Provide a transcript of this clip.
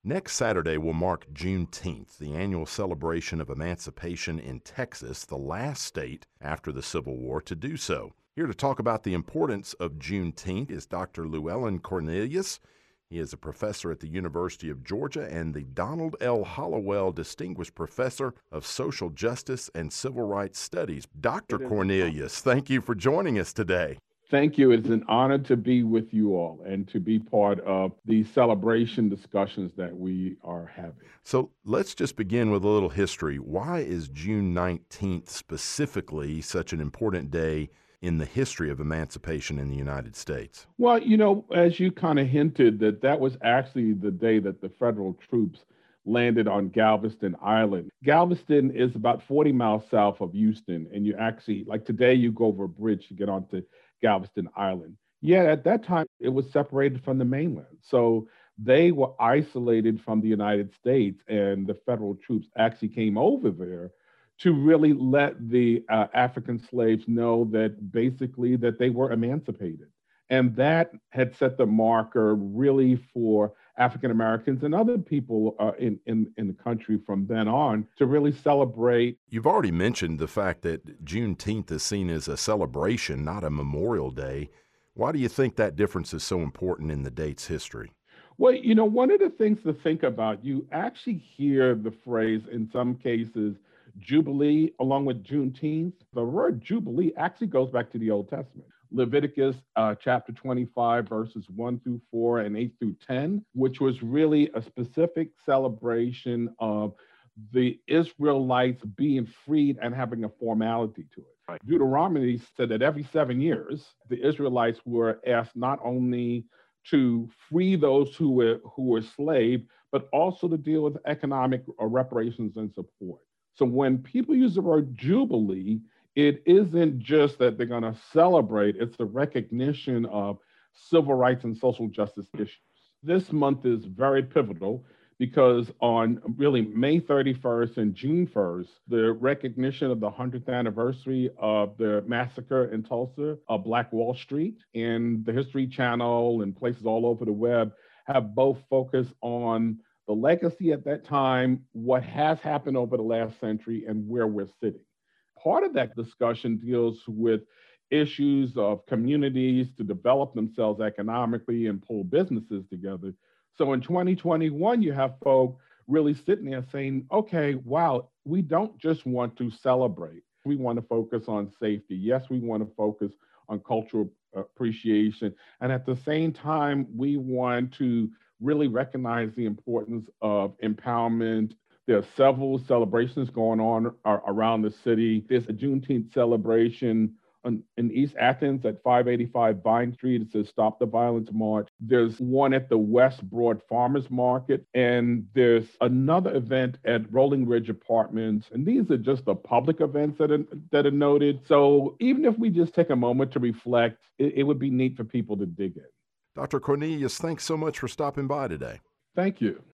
Next Saturday will mark Juneteenth, the annual celebration of emancipation in Texas, the last state after the Civil War to do so. Here to talk about the importance of Juneteenth is Dr. Llewellyn Cornelius. He is a professor at the University of Georgia and the Donald L. Hollowell Distinguished Professor of Social Justice and Civil Rights Studies. Dr. Cornelius, thank you for joining us today. Thank you. It's an honor to be with you all and to be part of the celebration discussions that we are having. So let's just begin with a little history. Why is June 19th specifically such an important day in the history of emancipation in the United States? Well, as you kind of hinted, that was actually the day that the federal troops landed on Galveston Island. Galveston is about 40 miles south of Houston, and you actually, like today, you go over a bridge to get onto Galveston Island. Yet at that time, it was separated from the mainland. So they were isolated from the United States, and the federal troops actually came over there to really let the African slaves know that basically that they were emancipated. And that had set the marker really for African Americans and other people in the country from then on to really celebrate. You've already mentioned the fact that Juneteenth is seen as a celebration, not a Memorial Day. Why do you think that difference is so important in the date's history? Well, one of the things to think about, you actually hear the phrase in some cases, Jubilee, along with Juneteenth. The word Jubilee actually goes back to the Old Testament. Leviticus chapter 25, verses 1 through 4 and 8 through 10, which was really a specific celebration of the Israelites being freed and having a formality to it. Right. Deuteronomy said that every 7 years, the Israelites were asked not only to free those who were slaves, but also to deal with economic reparations and support. So when people use the word Jubilee, it isn't just that they're going to celebrate, it's the recognition of civil rights and social justice issues. This month is very pivotal because on really May 31st and June 1st, the recognition of the 100th anniversary of the massacre in Tulsa of Black Wall Street, and the History Channel and places all over the web have both focused on the legacy at that time, what has happened over the last century, and where we're sitting. Part of that discussion deals with issues of communities to develop themselves economically and pull businesses together. So in 2021, you have folk really sitting there saying, okay, wow, we don't just want to celebrate. We want to focus on safety. Yes, we want to focus on cultural appreciation. And at the same time, we want to really recognize the importance of empowerment. There are several celebrations going on around the city. There's a Juneteenth celebration in East Athens at 585 Vine Street. It says Stop the Violence March. There's one at the West Broad Farmers Market. And there's another event at Rolling Ridge Apartments. And these are just the public events that are noted. So even if we just take a moment to reflect, it would be neat for people to dig in. Dr. Cornelius, thanks so much for stopping by today. Thank you.